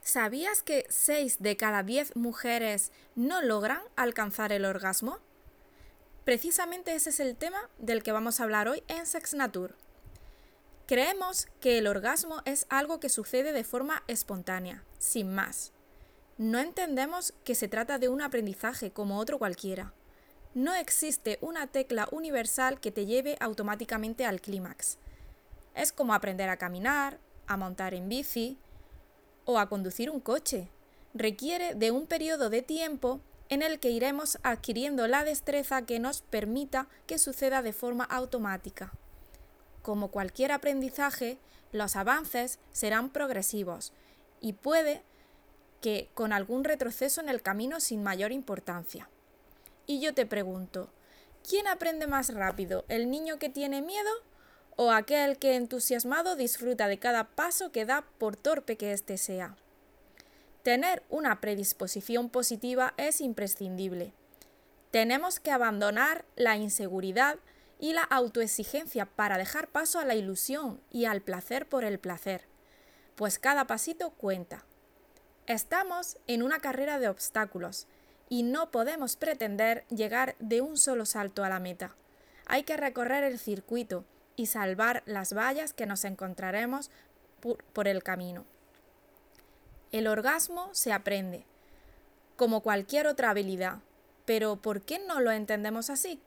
¿Sabías que 6 de cada 10 mujeres no logran alcanzar el orgasmo? Precisamente ese es el tema del que vamos a hablar hoy en Sex Nature. Creemos que el orgasmo es algo que sucede de forma espontánea, sin más. No entendemos que se trata de un aprendizaje como otro cualquiera. No existe una tecla universal que te lleve automáticamente al clímax. Es como aprender a caminar, a montar en bici o a conducir un coche. Requiere de un periodo de tiempo en el que iremos adquiriendo la destreza que nos permita que suceda de forma automática. Como cualquier aprendizaje, los avances serán progresivos y puede que con algún retroceso en el camino sin mayor importancia. Y yo te pregunto, ¿quién aprende más rápido, el niño que tiene miedo o aquel que entusiasmado disfruta de cada paso que da por torpe que éste sea? Tener una predisposición positiva es imprescindible. Tenemos que abandonar la inseguridad y la autoexigencia para dejar paso a la ilusión y al placer por el placer, pues cada pasito cuenta. Estamos en una carrera de obstáculos y no podemos pretender llegar de un solo salto a la meta. Hay que recorrer el circuito y salvar las vallas que nos encontraremos por el camino. El orgasmo se aprende, como cualquier otra habilidad, pero ¿por qué no lo entendemos así?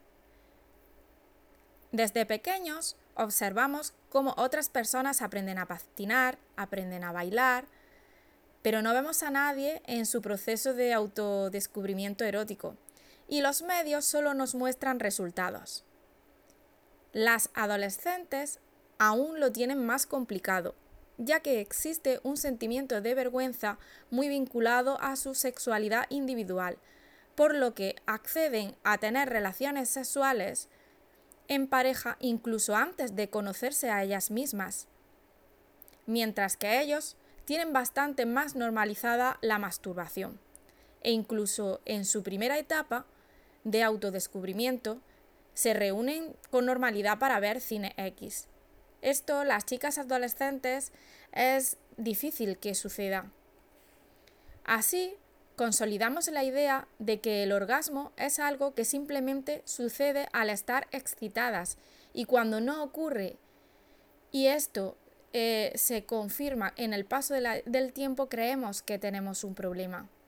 Desde pequeños observamos cómo otras personas aprenden a patinar, aprenden a bailar, pero no vemos a nadie en su proceso de autodescubrimiento erótico, y los medios solo nos muestran resultados. Las adolescentes aún lo tienen más complicado, ya que existe un sentimiento de vergüenza muy vinculado a su sexualidad individual, por lo que acceden a tener relaciones sexuales en pareja incluso antes de conocerse a ellas mismas, mientras que ellos tienen bastante más normalizada la masturbación, e incluso en su primera etapa de autodescubrimiento se reúnen con normalidad para ver cine X. Esto, las chicas adolescentes, es difícil que suceda. Así, consolidamos la idea de que el orgasmo es algo que simplemente sucede al estar excitadas, y cuando no ocurre, y esto se confirma en el paso del tiempo, creemos que tenemos un problema.